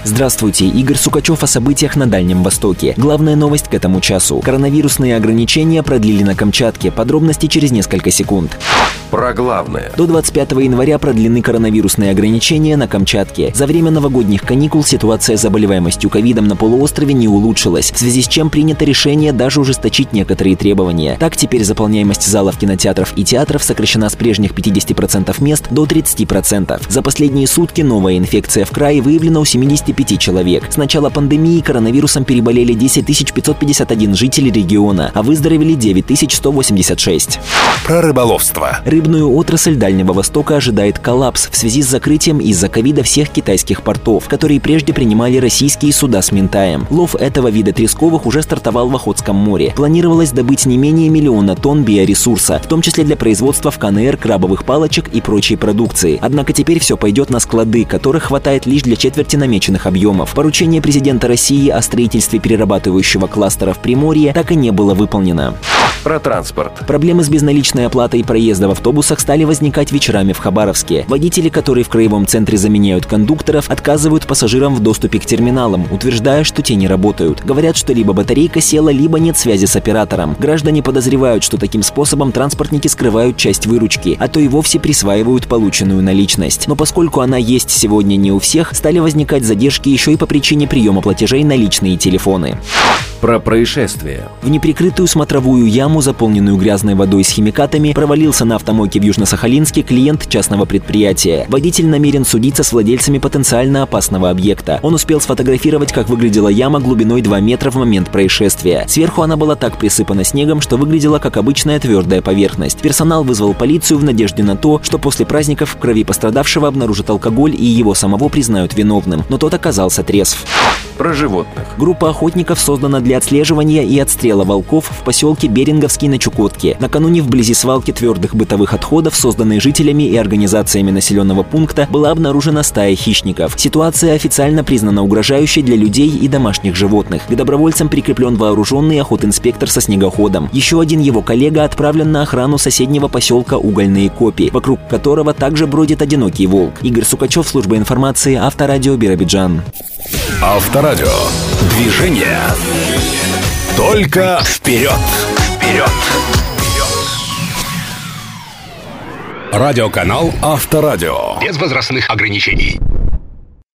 Здравствуйте, Игорь Сукачев о событиях на Дальнем Востоке. Главная новость к этому часу. Коронавирусные ограничения продлили на Камчатке. Подробности через несколько секунд. Про главное. До 25 января продлены коронавирусные ограничения на Камчатке. За время новогодних каникул ситуация с заболеваемостью ковидом на полуострове не улучшилась, в связи с чем принято решение даже ужесточить некоторые требования. Так, теперь заполняемость залов кинотеатров и театров сокращена с прежних 50% мест до 30%. За последние сутки новая инфекция в крае выявлена у 75 человек. С начала пандемии коронавирусом переболели 10 551 жителей региона, а выздоровели 9 186. Про рыболовство. Рыбную отрасль Дальнего Востока ожидает коллапс в связи с закрытием из-за ковида всех китайских портов, которые прежде принимали российские суда с минтаем. Лов этого вида тресковых уже стартовал в Охотском море. Планировалось добыть не менее 1 000 000 тонн биоресурса, в том числе для производства в КНР крабовых палочек и прочей продукции. Однако теперь все пойдет на склады, которых хватает лишь для четверти намеченных объемов. Поручение президента России о строительстве перерабатывающего кластера в Приморье так и не было выполнено. Про транспорт. Проблемы с безналичной оплатой проезда в автобусах стали возникать вечерами в Хабаровске. Водители, которые в краевом центре заменяют кондукторов, отказывают пассажирам в доступе к терминалам, утверждая, что те не работают. Говорят, что либо батарейка села, либо нет связи с оператором. Граждане подозревают, что таким способом транспортники скрывают часть выручки, а то и вовсе присваивают полученную наличность. Но поскольку она есть сегодня не у всех, стали возникать задержки еще и по причине приема платежей на личные телефоны. Про происшествие. В неприкрытую смотровую яму, заполненную грязной водой с химикатами, провалился на автомойке в Южно-Сахалинске клиент частного предприятия. Водитель намерен судиться с владельцами потенциально опасного объекта. Он успел сфотографировать, как выглядела яма глубиной 2 метра в момент происшествия. Сверху она была так присыпана снегом, что выглядела как обычная твердая поверхность. Персонал вызвал полицию в надежде на то, что после праздников в крови пострадавшего обнаружат алкоголь и его самого признают виновным. Но тот оказался трезв. Про животных. Группа охотников создана для отслеживания и отстрела волков в поселке Беринговский на Чукотке. Накануне вблизи свалки твердых бытовых отходов, созданной жителями и организациями населенного пункта, была обнаружена стая хищников. Ситуация официально признана угрожающей для людей и домашних животных. К добровольцам прикреплен вооруженный охотинспектор со снегоходом. Еще один его коллега отправлен на охрану соседнего поселка Угольные Копи, вокруг которого также бродит одинокий волк. Игорь Сукачев, служба информации, Авторадио Биробиджан. Авторадио. Движение. Только вперед. Вперед. Радиоканал Авторадио. Без возрастных ограничений.